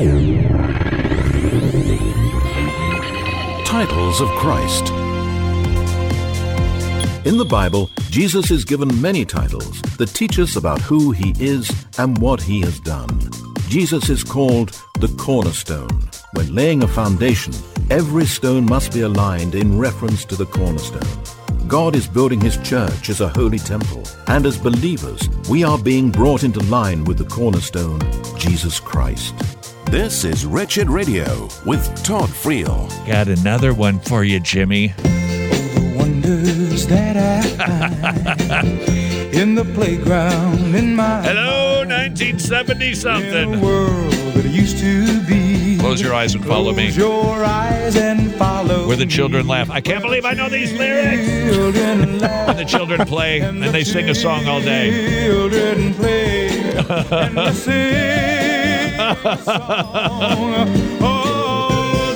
Titles of Christ. In the Bible, Jesus is given many titles that teach us about who he is and what he has done. Jesus is called the cornerstone. When laying a foundation, every stone must be aligned in reference to the cornerstone. God is building his church as a holy temple, and as believers, we are being brought into line with the cornerstone, Jesus Christ. This is Wretched Radio with Todd Friel. Got another one for you, Jimmy. The wonders that I find in the playground in my Hello, mind. 1970-something. In a world that used to be. Close your eyes and follow me. Close your eyes and follow Where the children laugh. I can't believe I know these lyrics. Children laugh. And the children play, and they sing a song all day. Children play and they sing a song all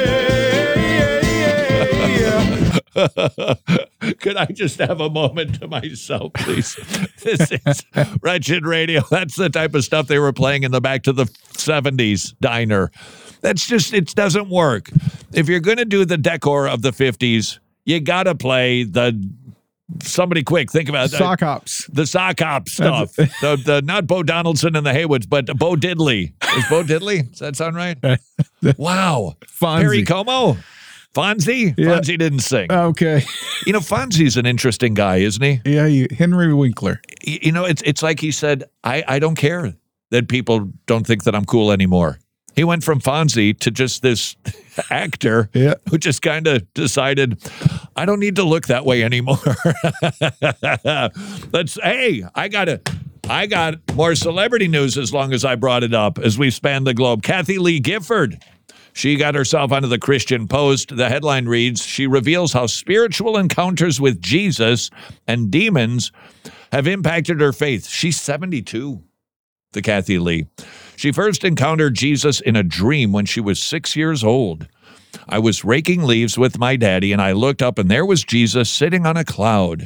day. Could I just have a moment to myself, please? This is Wretched Radio. That's the type of stuff they were playing in the back to the 70s diner. That's just, it doesn't work. If you're going to do the decor of the 50s, you got to play somebody quick, think about it. Sock Hops. The Sock Hop stuff. the not Bo Donaldson and the Haywoods, but Bo Diddley. Is Bo Diddley? Does that sound right? Wow. Fonzie. Perry Como? Fonzie? Yeah. Fonzie didn't sing. Okay. You know, Fonzie's an interesting guy, isn't he? Yeah, Henry Winkler. You know, it's like he said, I don't care that people don't think that I'm cool anymore. He went from Fonzie to just this actor who just kind of decided, I don't need to look that way anymore. I got more celebrity news as long as I brought it up as we span the globe. Kathy Lee Gifford. She got herself onto the Christian Post. The headline reads, she reveals how spiritual encounters with Jesus and demons have impacted her faith. She's 72, the Kathy Lee. She first encountered Jesus in a dream when she was 6 years old. I was raking leaves with my daddy, and I looked up, and there was Jesus sitting on a cloud.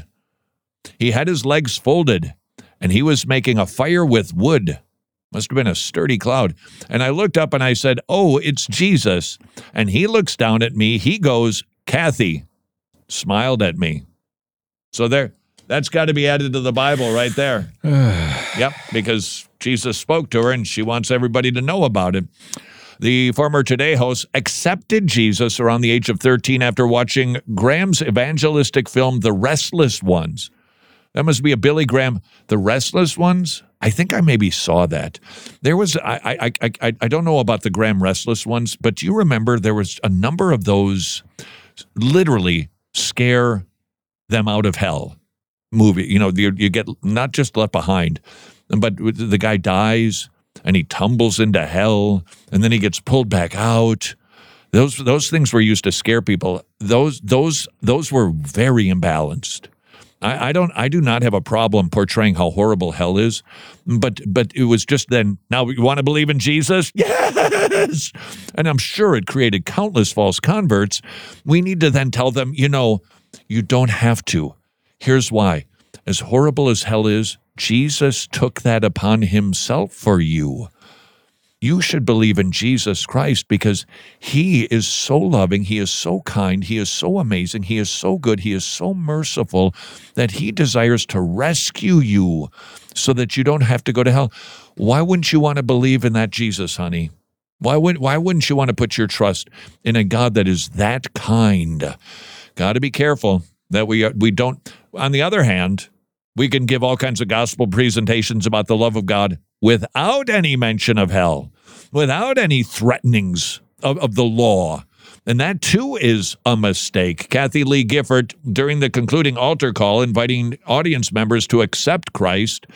He had his legs folded, and he was making a fire with wood. Must have been a sturdy cloud. And I looked up and I said, oh, it's Jesus. And he looks down at me. He goes, Kathy, smiled at me. So that's got to be added to the Bible right there. Yep, because Jesus spoke to her and she wants everybody to know about it. The former Today host accepted Jesus around the age of 13 after watching Graham's evangelistic film, The Restless Ones. That must be a Billy Graham, The Restless Ones? I think I maybe saw that. There was, I don't know about the Graham Restless Ones, but do you remember there was a number of those literally scare them out of hell movie? You know, you get not just left behind, but the guy dies and he tumbles into hell and then he gets pulled back out. Those things were used to scare people. Those were very imbalanced. I do not have a problem portraying how horrible hell is, but it was just then, now you want to believe in Jesus? Yes! And I'm sure it created countless false converts. We need to then tell them, you know, you don't have to. Here's why. As horrible as hell is, Jesus took that upon himself for you. You should believe in Jesus Christ because he is so loving, he is so kind, he is so amazing, he is so good, he is so merciful that he desires to rescue you so that you don't have to go to hell. Why wouldn't you want to believe in that Jesus, honey? Why wouldn't you want to put your trust in a God that is that kind? Got to be careful that we don't. On the other hand, we can give all kinds of gospel presentations about the love of God without any mention of hell, without any threatenings of the law. And that, too, is a mistake. Kathy Lee Gifford, during the concluding altar call, inviting audience members to accept Christ.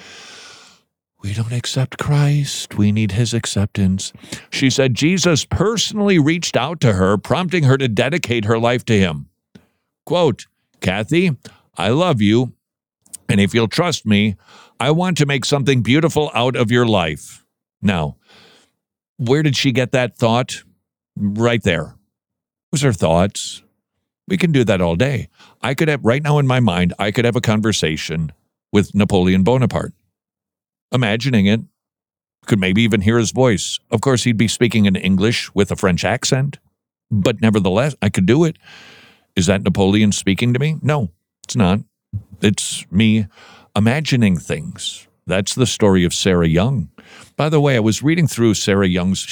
We don't accept Christ. We need his acceptance. She said Jesus personally reached out to her, prompting her to dedicate her life to him. Quote, Kathy, I love you. And if you'll trust me, I want to make something beautiful out of your life. Now, where did she get that thought? Right there. It was her thoughts. We can do that all day. I could have, right now in my mind, I could have a conversation with Napoleon Bonaparte. Imagining it. Could maybe even hear his voice. Of course, he'd be speaking in English with a French accent, but nevertheless, I could do it. Is that Napoleon speaking to me? No, it's not. It's me imagining things. That's the story of Sarah Young. By the way, I was reading through Sarah Young's.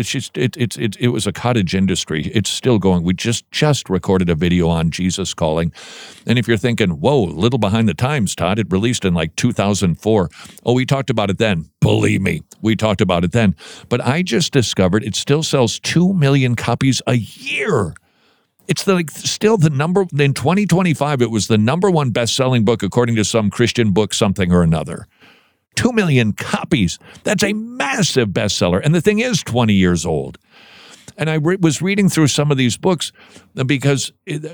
It was a cottage industry. It's still going. We just recorded a video on Jesus Calling, and if you're thinking, "Whoa, a little behind the times," Todd, it released in like 2004. Oh, we talked about it then. Believe me, we talked about it then. But I just discovered it still sells 2 million copies a year. It's still the number in 2025. It was the number one best-selling book according to some Christian book, something or another. 2 million copies. That's a massive bestseller. And the thing is 20 years old. And I was reading through some of these books because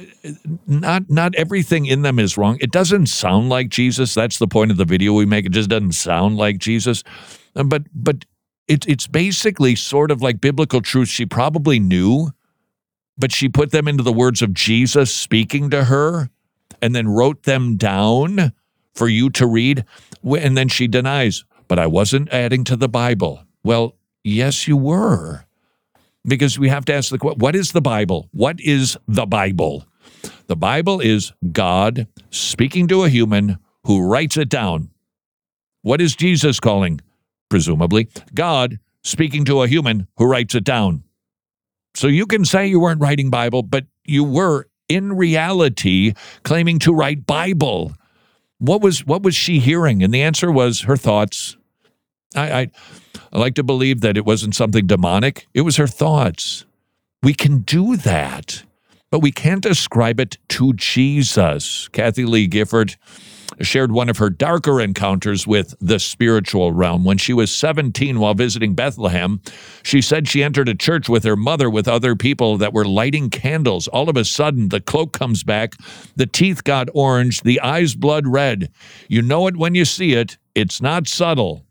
not everything in them is wrong. It doesn't sound like Jesus. That's the point of the video we make. It just doesn't sound like Jesus. But it's basically sort of like biblical truths she probably knew, but she put them into the words of Jesus speaking to her and then wrote them down for you to read, and then she denies, but I wasn't adding to the Bible. Well, yes, you were, because we have to ask the question, what is the Bible? What is the Bible? The Bible is God speaking to a human who writes it down. What is Jesus calling? Presumably, God speaking to a human who writes it down. So you can say you weren't writing Bible, but you were, in reality, claiming to write Bible. What was she hearing? And the answer was her thoughts. I like to believe that it wasn't something demonic. It was her thoughts. We can do that, but we can't ascribe it to Jesus. Kathy Lee Gifford shared one of her darker encounters with the spiritual realm. When she was 17 while visiting Bethlehem, she said she entered a church with her mother with other people that were lighting candles. All of a sudden, the cloak comes back, the teeth got orange, the eyes blood red. You know it when you see it. It's not subtle.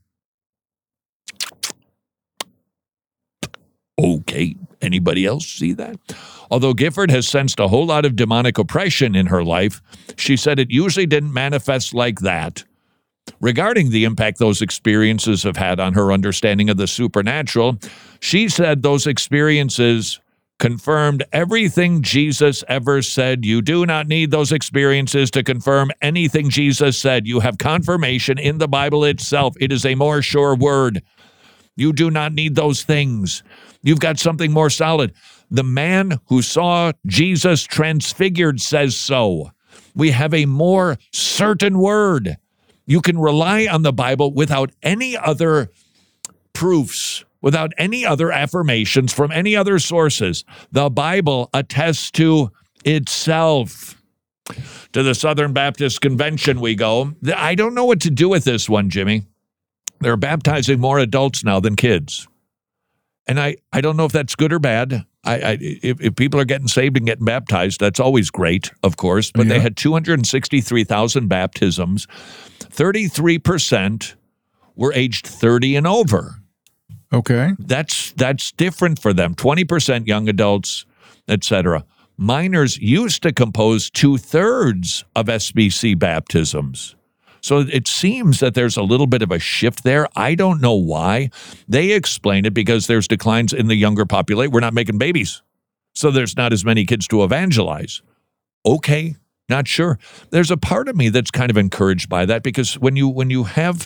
Okay, anybody else see that? Although Gifford has sensed a whole lot of demonic oppression in her life, she said it usually didn't manifest like that. Regarding the impact those experiences have had on her understanding of the supernatural, she said those experiences confirmed everything Jesus ever said. You do not need those experiences to confirm anything Jesus said. You have confirmation in the Bible itself. It is a more sure word. You do not need those things. You've got something more solid. The man who saw Jesus transfigured says so. We have a more certain word. You can rely on the Bible without any other proofs, without any other affirmations from any other sources. The Bible attests to itself. To the Southern Baptist Convention we go. I don't know what to do with this one, Jimmy. They're baptizing more adults now than kids. And I don't know if that's good or bad. If people are getting saved and getting baptized, that's always great, of course. But They had 263,000 baptisms. 33% were aged 30 and over. Okay. That's different for them. 20% young adults, etc. Minors used to compose 2/3 of SBC baptisms. So it seems that there's a little bit of a shift there. I don't know why. They explain it because there's declines in the younger population. We're not making babies, so there's not as many kids to evangelize. Okay, not sure. There's a part of me that's kind of encouraged by that because when you have,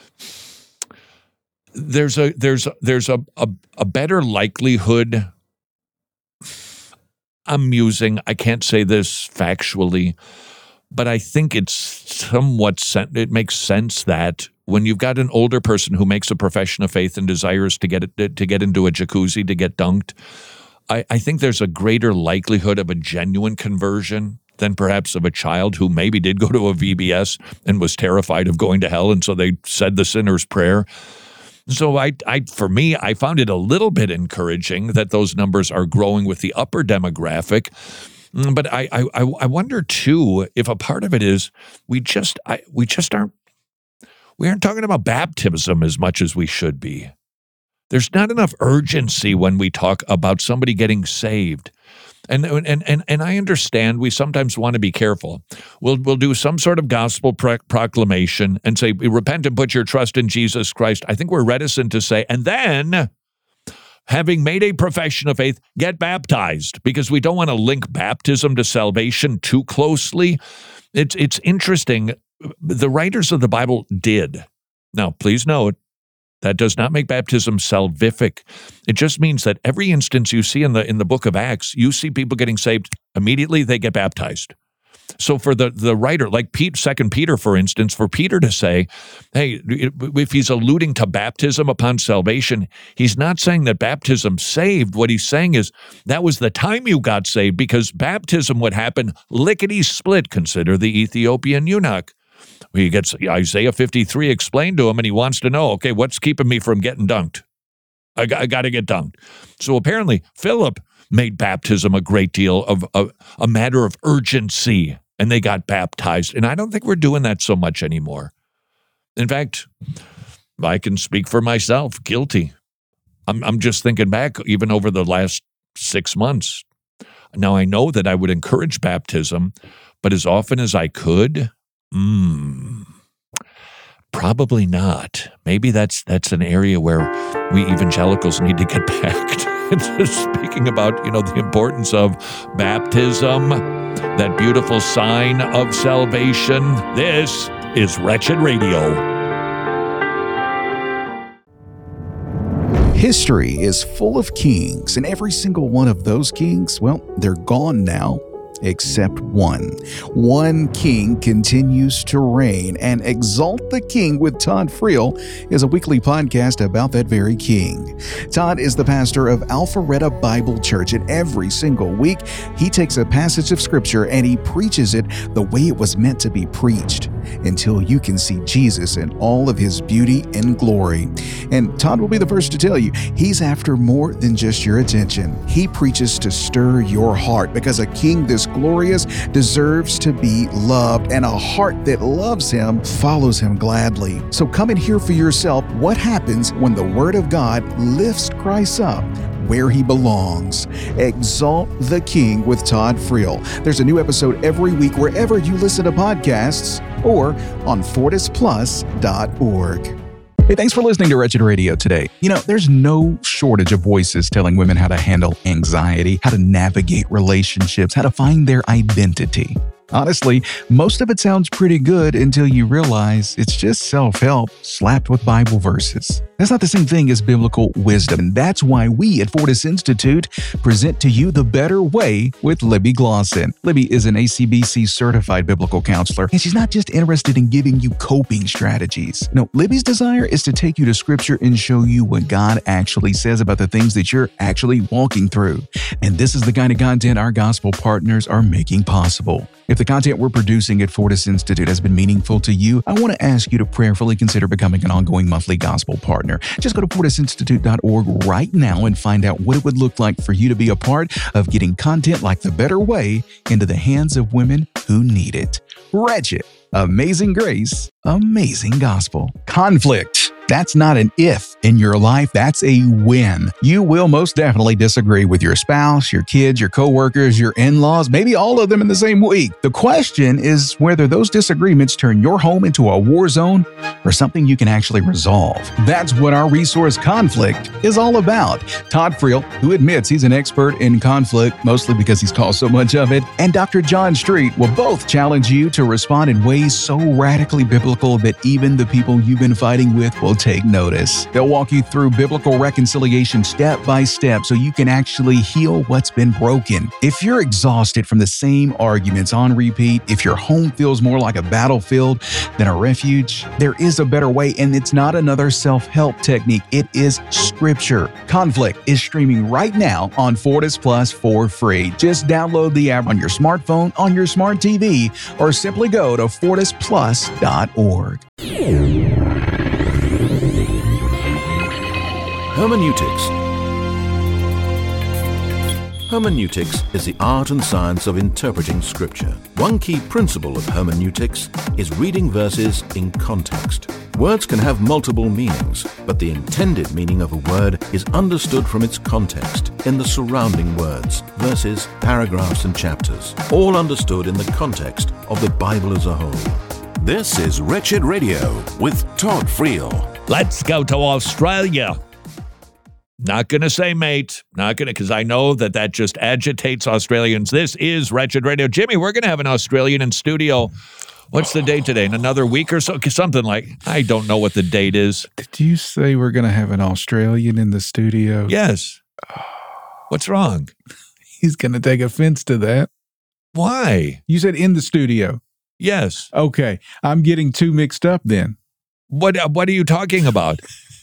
there's a better likelihood. I'm musing. I can't say this factually. But I think it's somewhat, it makes sense that when you've got an older person who makes a profession of faith and desires to get into a jacuzzi, to get dunked, I think there's a greater likelihood of a genuine conversion than perhaps of a child who maybe did go to a VBS and was terrified of going to hell, and so they said the sinner's prayer. So for me, I found it a little bit encouraging that those numbers are growing with the upper demographic. But I wonder too if a part of it is we aren't talking about baptism as much as we should be. There's not enough urgency when we talk about somebody getting saved. And I understand we sometimes want to be careful. We'll do some sort of gospel proclamation and say, repent and put your trust in Jesus Christ. I think we're reticent to say, and then, having made a profession of faith, get baptized, because we don't want to link baptism to salvation too closely. It's interesting. The writers of the Bible did. Now, please note, that does not make baptism salvific. It just means that every instance you see in the book of Acts, you see people getting saved, immediately they get baptized. So for the writer, like 2 Peter, for instance, for Peter to say, hey, if he's alluding to baptism upon salvation, he's not saying that baptism saved. What he's saying is that was the time you got saved, because baptism would happen lickety-split. Consider the Ethiopian eunuch. He gets Isaiah 53 explained to him, and he wants to know, okay, what's keeping me from getting dunked? I got to get dunked. So apparently, Philip made baptism a great deal of a matter of urgency, and they got baptized. And I don't think we're doing that so much anymore. In fact, I can speak for myself, guilty. I'm just thinking back, even over the last 6 months. Now, I know that I would encourage baptism, but as often as I could, probably not. Maybe that's an area where we evangelicals need to get back to. Speaking about, the importance of baptism, that beautiful sign of salvation. This is Wretched Radio. History is full of kings, and every single one of those kings, well, they're gone now. Except one. One king continues to reign, and Exalt the King with Todd Friel is a weekly podcast about that very king. Todd is the pastor of Alpharetta Bible Church, and every single week he takes a passage of scripture and he preaches it the way it was meant to be preached, until you can see Jesus in all of his beauty and glory. And Todd will be the first to tell you, he's after more than just your attention. He preaches to stir your heart, because a king this glorious deserves to be loved, and a heart that loves him follows him gladly. So come and hear for yourself what happens when the Word of God lifts Christ up where he belongs. Exalt the King with Todd Friel. There's a new episode every week wherever you listen to podcasts, or on FortisPlus.org. Hey, thanks for listening to Wretched Radio today. There's no shortage of voices telling women how to handle anxiety, how to navigate relationships, how to find their identity. Honestly, most of it sounds pretty good until you realize it's just self-help slapped with Bible verses. That's not the same thing as biblical wisdom, and that's why we at Fortis Institute present to you The Better Way with Libby Glosson. Libby is an ACBC certified biblical counselor, and she's not just interested in giving you coping strategies. No, Libby's desire is to take you to Scripture and show you what God actually says about the things that you're actually walking through. And this is the kind of content our gospel partners are making possible. If the content we're producing at Fortis Institute has been meaningful to you, I want to ask you to prayerfully consider becoming an ongoing monthly gospel partner. Just go to FortisInstitute.org right now and find out what it would look like for you to be a part of getting content like The Better Way into the hands of women who need it. Wretched, amazing grace, amazing gospel. Conflict. That's not an if in your life, that's a when. You will most definitely disagree with your spouse, your kids, your coworkers, your in-laws, maybe all of them in the same week. The question is whether those disagreements turn your home into a war zone or something you can actually resolve. That's what our resource Conflict is all about. Todd Friel, who admits he's an expert in conflict, mostly because he's caused so much of it, and Dr. John Street will both challenge you to respond in ways so radically biblical that even the people you've been fighting with will take notice. They'll walk you through biblical reconciliation step by step so you can actually heal what's been broken. If you're exhausted from the same arguments on repeat, if your home feels more like a battlefield than a refuge, there is a better way, and it's not another self-help technique. It is Scripture. Conflict is streaming right now on Fortis Plus for free. Just download the app on your smartphone, on your smart TV, or simply go to FortisPlus.org. Hermeneutics. Hermeneutics is the art and science of interpreting Scripture. One key principle of hermeneutics is reading verses in context. Words can have multiple meanings, but the intended meaning of a word is understood from its context in the surrounding words, verses, paragraphs, and chapters, all understood in the context of the Bible as a whole. This is Wretched Radio with Todd Friel. Let's go to Australia. Not going to say mate, not going to, because I know that just agitates Australians. This is Wretched Radio. Jimmy, we're going to have an Australian in studio. What's the date today? In another week or so? Something like, I don't know what the date is. Did you say we're going to have an Australian in the studio? Yes. What's wrong? He's going to take offense to that. Why? You said in the studio. Yes. Okay. I'm getting too mixed up then. What are you talking about?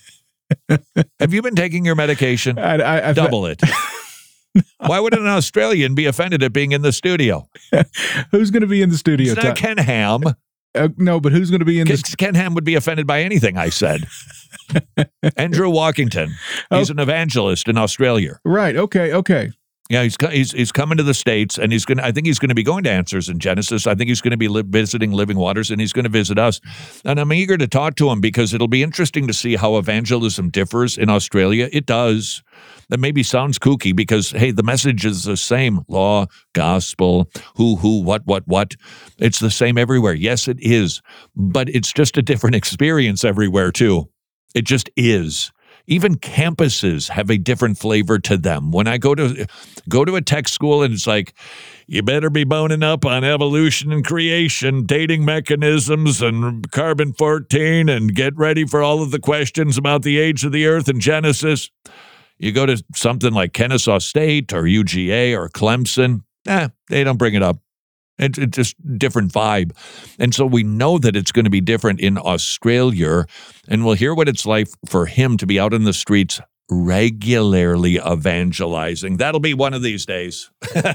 Have you been taking your medication? I Double it. Why would an Australian be offended at being in the studio? Who's going to be in the studio? It's not Ken Ham. No, but who's going to be in the Ken Ham would be offended by anything I said. Andrew Walkington. He's an evangelist in Australia. Right. Okay. Yeah, he's coming to the States, and I think he's going to be going to Answers in Genesis. I think he's going to be visiting Living Waters, and he's going to visit us. And I'm eager to talk to him because it'll be interesting to see how evangelism differs in Australia. It does. That maybe sounds kooky because, hey, the message is the same. Law, gospel, who, what. It's the same everywhere. Yes, it is. But it's just a different experience everywhere, too. It just is. Even campuses have a different flavor to them. When I go to a tech school and it's like, you better be boning up on evolution and creation, dating mechanisms and carbon-14 and get ready for all of the questions about the age of the earth and Genesis. You go to something like Kennesaw State or UGA or Clemson, they don't bring it up. It's just different vibe. And so we know that it's going to be different in Australia, and we'll hear what it's like for him to be out in the streets regularly evangelizing. That'll be one of these days.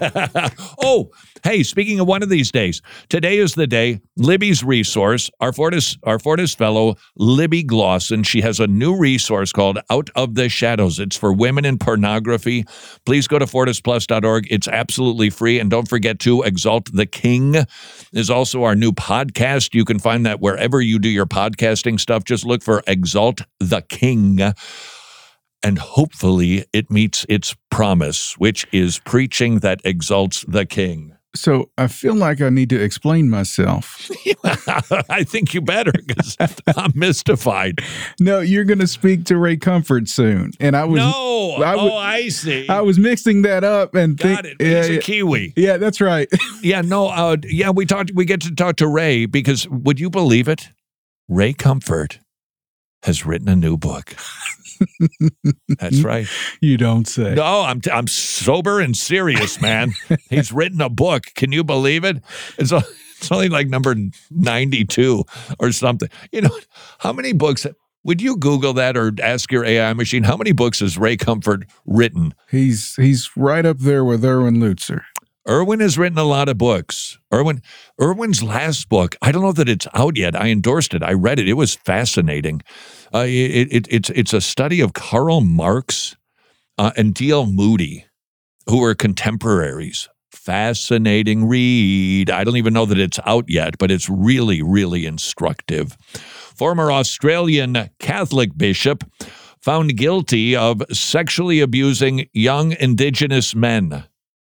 Oh, hey, speaking of one of these days, today is the day. Libby's resource, our Fortis fellow, Libby Glosson, she has a new resource called Out of the Shadows. It's for women in pornography. Please go to fortisplus.org. It's absolutely free. And don't forget to Exalt the King is also our new podcast. You can find that wherever you do your podcasting stuff. Just look for Exalt the King. And hopefully it meets its promise, which is preaching that exalts the King. So I feel like I need to explain myself. I think you better, because I'm mystified. No, you're going to speak to Ray Comfort soon. And I was I see. I was mixing that up and Got it. He's a Kiwi. Yeah, that's right. We get to talk to Ray because would you believe it? Ray Comfort has written a new book. That's right. You don't say. No, I'm sober and serious, man. He's written a book. Can you believe it? It's only like number 92 or something. You know, how many books? Would you Google that or ask your AI machine? How many books has Ray Comfort written? He's right up there with Erwin Lutzer. Erwin has written a lot of books. Erwin's last book, I don't know that it's out yet. I endorsed it. I read it. It was fascinating. It's a study of Karl Marx and D.L. Moody, who were contemporaries. Fascinating read. I don't even know that it's out yet, but it's really, really instructive. Former Australian Catholic bishop found guilty of sexually abusing young Indigenous men.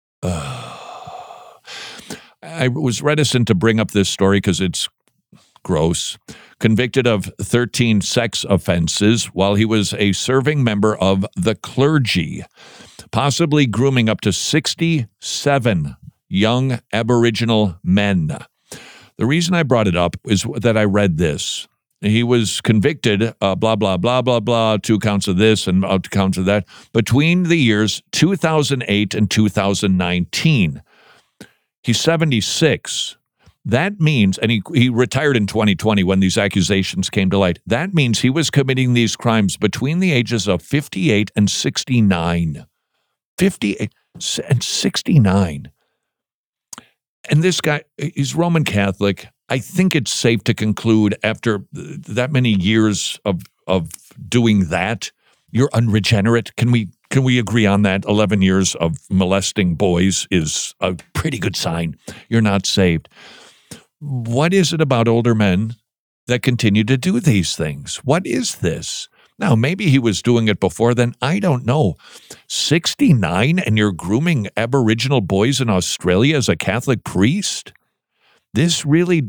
I was reticent to bring up this story because it's gross. Convicted of 13 sex offenses while he was a serving member of the clergy, possibly grooming up to 67 young Aboriginal men. The reason I brought it up is that I read this. He was convicted, blah, blah, blah, blah, blah, 2 counts of this and 2 counts of that, between the years 2008 and 2019. He's 76. That means, and he retired in 2020 when these accusations came to light. That means he was committing these crimes between the ages of 58 and 69. 58 and 69. And this guy, he's Roman Catholic. I think it's safe to conclude after that many years of doing that, you're unregenerate. Can we Can we agree on that? 11 years of molesting boys is a pretty good sign you're not saved. What is it about older men that continue to do these things? What is this? Now, maybe he was doing it before then. I don't know. 69 and you're grooming Aboriginal boys in Australia as a Catholic priest? Somebody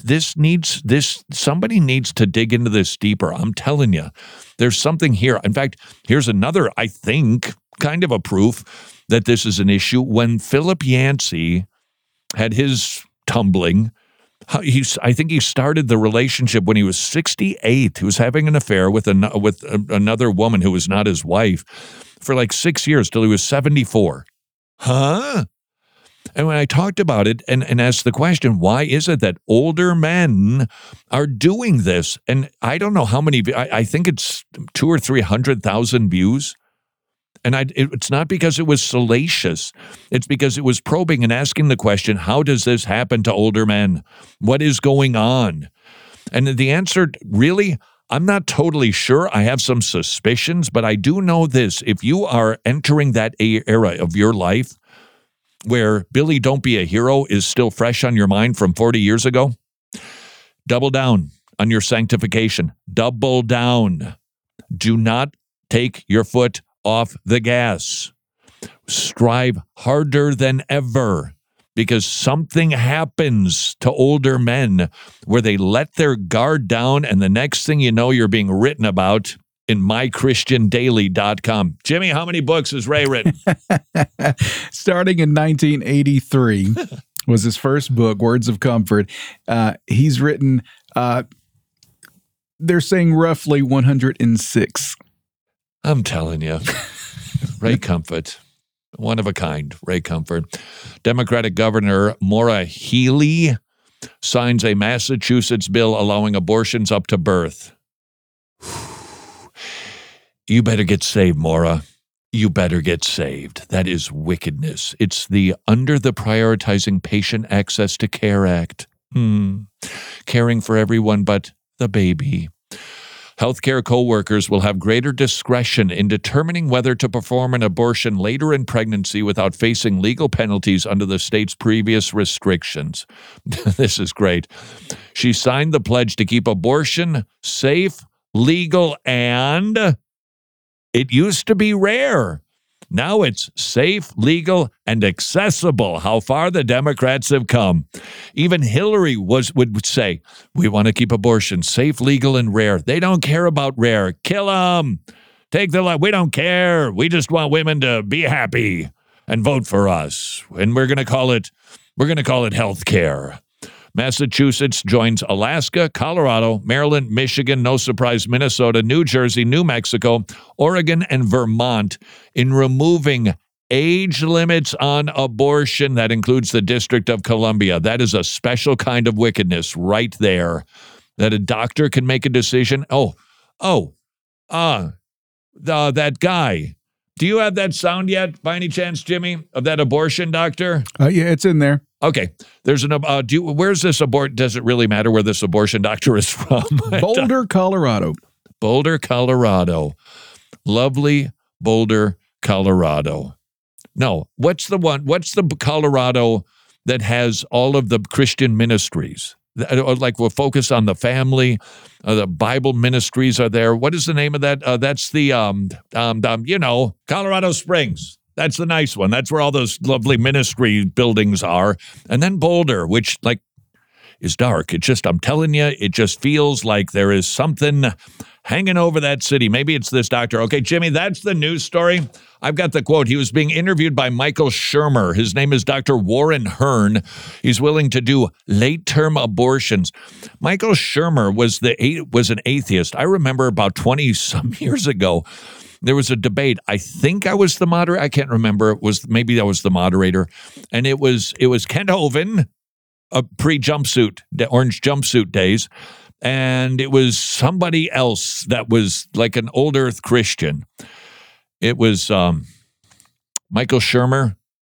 needs to dig into this deeper. I'm telling you, there's something here. In fact, here's another, I think, kind of a proof that this is an issue. When Philip Yancey had his tumbling, I think he started the relationship when he was 68. He was having an affair with another woman who was not his wife for like 6 years till he was 74. Huh? And when I talked about it and asked the question, why is it that older men are doing this? And I don't know how many, I think it's 200,000 or 300,000 views. And it's not because it was salacious. It's because it was probing and asking the question, how does this happen to older men? What is going on? And the answer, really, I'm not totally sure. I have some suspicions, but I do know this. If you are entering that era of your life where Billy Don't Be a Hero is still fresh on your mind from 40 years ago, double down on your sanctification. Double down. Do not take your foot off the gas. Strive harder than ever, because something happens to older men where they let their guard down, and the next thing you know, you're being written about in mychristiandaily.com. Jimmy, how many books has Ray written? Starting in 1983 was his first book, Words of Comfort. He's written, they're saying roughly 106. I'm telling you, Ray Comfort, one of a kind, Ray Comfort. Democratic Governor Maura Healey signs a Massachusetts bill allowing abortions up to birth. You better get saved, Maura. You better get saved. That is wickedness. It's the Under the Prioritizing Patient Access to Care Act. Caring for everyone but the baby. Healthcare co-workers will have greater discretion in determining whether to perform an abortion later in pregnancy without facing legal penalties under the state's previous restrictions. This is great. She signed the pledge to keep abortion safe, legal, and it used to be rare. Now it's safe, legal, and accessible. How far the Democrats have come. Even Hillary would say, we want to keep abortion safe, legal, and rare. They don't care about rare. Kill them. Take the life. We don't care. We just want women to be happy and vote for us. And we're going to call it health care. Massachusetts joins Alaska, Colorado, Maryland, Michigan, no surprise, Minnesota, New Jersey, New Mexico, Oregon, and Vermont in removing age limits on abortion. That includes the District of Columbia. That is a special kind of wickedness right there, that a doctor can make a decision. That guy. Do you have that sound yet, by any chance, Jimmy, of that abortion doctor? Yeah, it's in there. Okay. There's where's this does it really matter where this abortion doctor is from? Boulder, Colorado. Boulder, Colorado. Lovely Boulder, Colorado. No, what's the Colorado that has all of the Christian ministries? Like we'll focus on the family, the Bible ministries are there. What is the name of that? That's the, Colorado Springs. That's the nice one. That's where all those lovely ministry buildings are. And then Boulder, which is dark. I'm telling you, it just feels like there is something hanging over that city. Maybe it's this doctor. Okay, Jimmy, that's the news story. I've got the quote. He was being interviewed by Michael Shermer. His name is Dr. Warren Hearn. He's willing to do late-term abortions. Michael Shermer was an atheist. I remember about 20-some years ago, there was a debate. I think I was the moderator. I can't remember. Maybe I was the moderator. And it was Kent Hovind, pre-jumpsuit, the orange jumpsuit days. And it was somebody else that was like an old earth Christian. It was Michael Shermer.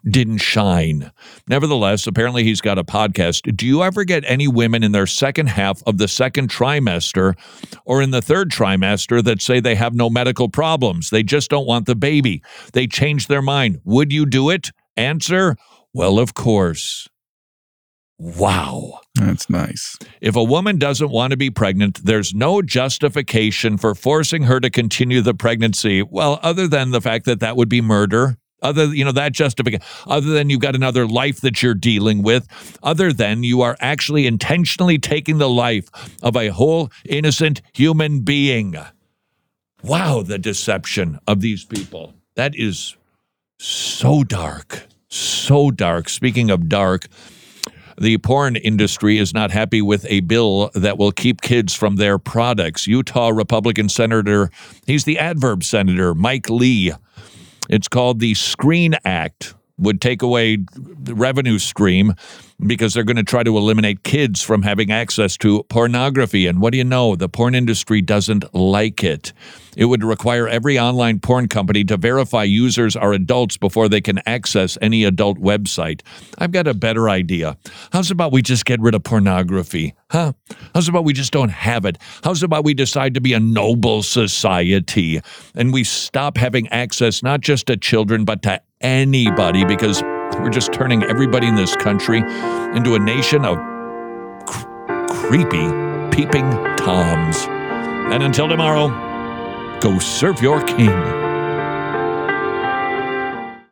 didn't shine. Nevertheless, apparently he's got a podcast. Do you ever get any women in their second half of the second trimester or in the third trimester that say they have no medical problems? They just don't want the baby. They change their mind. Would you do it? Answer, well, of course. Wow. That's nice. If a woman doesn't want to be pregnant, there's no justification for forcing her to continue the pregnancy. Well, other than the fact that that would be murder. That justification, other than you've got another life that you're dealing with, other than you are actually intentionally taking the life of a whole innocent human being. Wow, the deception of these people. That is so dark, so dark. Speaking of dark, the porn industry is not happy with a bill that will keep kids from their products. Utah Republican Senator, he's the adverb senator, Mike Lee. It's called the Screen Act, would take away the revenue stream because they're going to try to eliminate kids from having access to pornography. And what do you know? The porn industry doesn't like it. It would require every online porn company to verify users are adults before they can access any adult website. I've got a better idea. How's about we just get rid of pornography? Huh? How's about we just don't have it? How's about we decide to be a noble society and we stop having access not just to children but to anybody, because we're just turning everybody in this country into a nation of creepy peeping Toms. And until tomorrow, go serve your king.